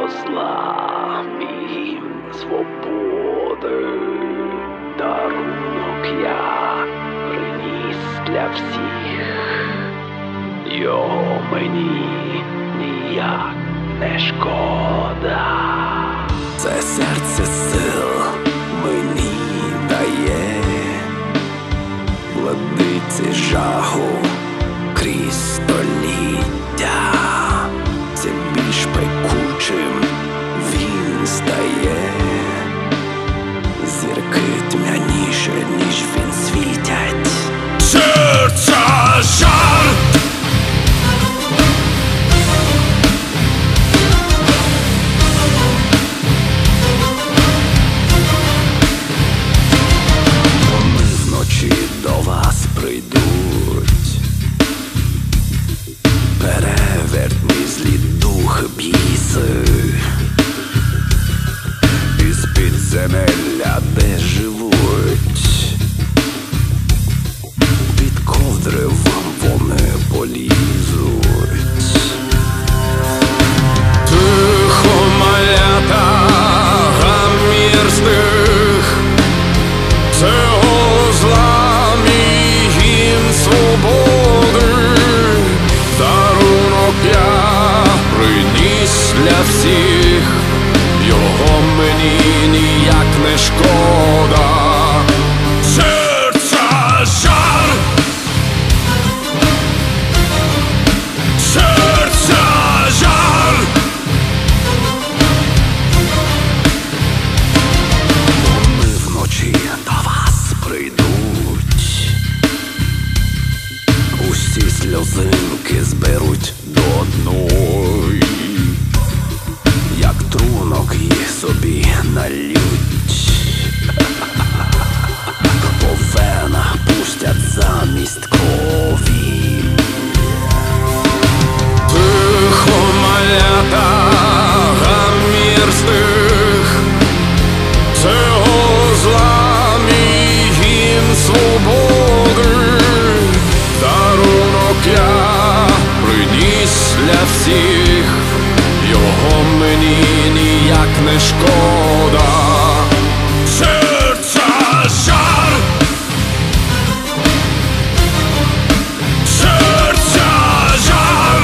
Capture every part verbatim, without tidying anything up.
зла, мій свободи, дарунок я приніс для всіх, його мені ніяк не шкода. Це серце сил мені дає, владиці жаху крізь століття, це більш пекучим він стає, зірки тьмяніше, ніж він світять. Серця жар! Вони вночі до вас прийдуть, перевертні злі дух біси, із підземелля, де живуть, під ковдри вам вони полізуть. Тихо, малята, гамір стих, цього зла мій гімн свободи, дарунок я приніс для всіх, його мені ніяк не шкода. Серця жар! Серця жар! Вони вночі до вас прийдуть, усі сльозинки зберуть до одної, як трунок їх собі нальють, по венах пустять замість крові. Тихо, малята, гамір стих, цього зла мій гімн свободи, дарунок я приніс для всіх, його мені ніяк не шкода. Серця жар! Серця жар!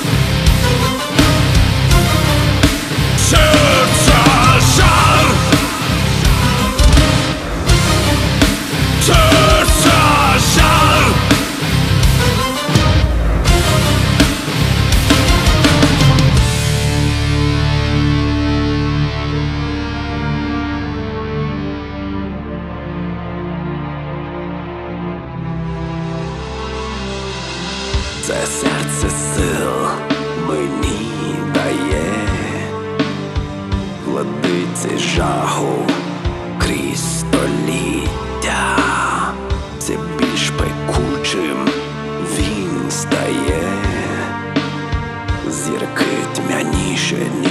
Серця жар! Серця жар! Це серце сил мені дає, владиці жаху крізь століття, це більш пекучим він стає, зірки тьмяніше,